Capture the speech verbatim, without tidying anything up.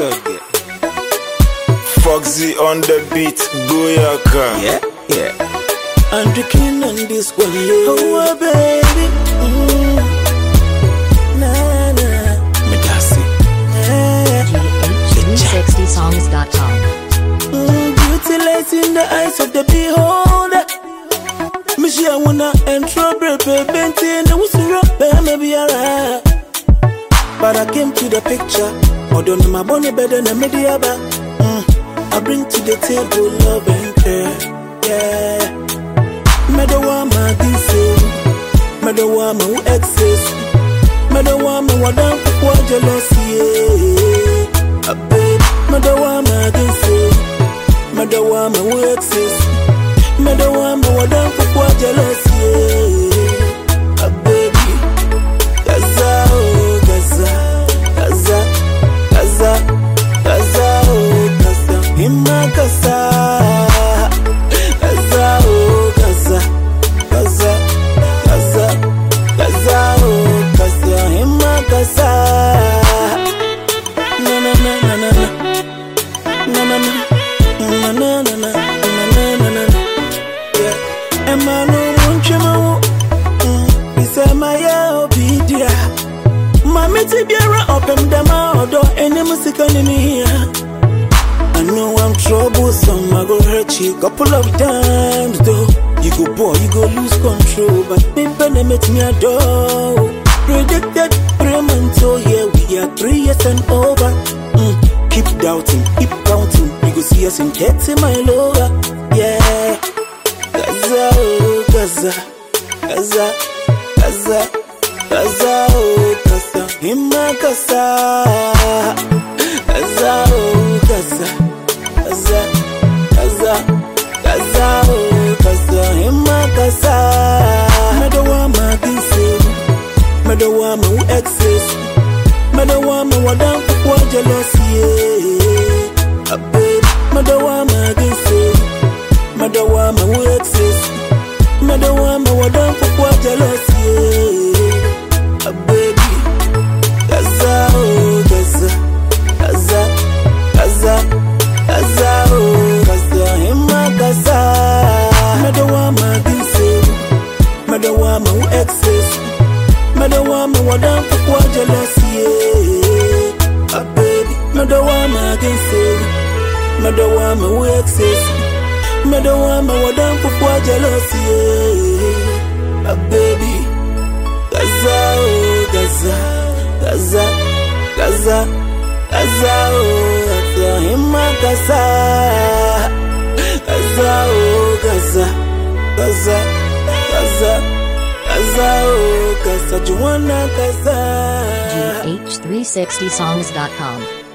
okay. Foxy on the beat, Boyaka. Yeah, yeah. And the king on this one, oh baby. Mm. Nah, nah. Medasi. G H three sixty songs dot com. Mm, beauty lies in the eyes of the beholder. Mishi, I wanna enter, baby, Benty, and the whistle, maybe alright. But I came to the picture. I don't know my bonnie better than media. Mm. I bring to the table love and care. Yeah. Medawama dinse. Medawama who excess. Medawama wadam kwa jealousy. A babe. Medawama dinse. Medawama who excess. Medawama wadam kwa jealousy. A baby. Gaza, oh Gaza, Gaza, Gaza, Gaza, oh Gaza, Hima Gaza, Gaza, oh Gaza, Gaza, Gaza, Gaza, oh Gaza, Hima Gaza. Na na na na na na na na na na na na na na. Yeah, Emanu Munchemo, Isema ya obidia. Mami tibiara open them out or any music in here. I know I'm troublesome, I go hurt you couple of times though. You go boy, you go lose control, but people they make me adore. Predicted three months, oh yeah, we are three years and over. Mm, keep doubting, keep counting, you go see us in thirty mile over. Yeah, Gaza, oh Gaza, Gaza, Gaza, Gaza, oh Gaza, Hima Gaza, Gaza, oh Gaza, Gaza, Gaza, Gaza, oh Gaza, Hima Gaza. Medawama dinse, Medawama who excess, Medawama wadam kwa jealousy. A babe, Medawama dinse, Medawama who excess, Medawama wadam kwa jealousy. A baby, Gaza, oh Gaza, Gaza, Gaza, Gaza, oh Gaza, Hima Gaza. Medawama dinse, Medawama who excess, Medawama wadam kwa jealousy. A baby, Medawama dinse, Medawama who excess, Medawama wadam kwa jealousy. A baby. Gaza, oh Gaza, Gaza, Gaza, Gaza, oh Gaza, Hima Gaza, Gaza, oh Gaza, Gaza, Gaza, Gaza, oh Gaza, Juana Gaza. G H three sixty songs dot com.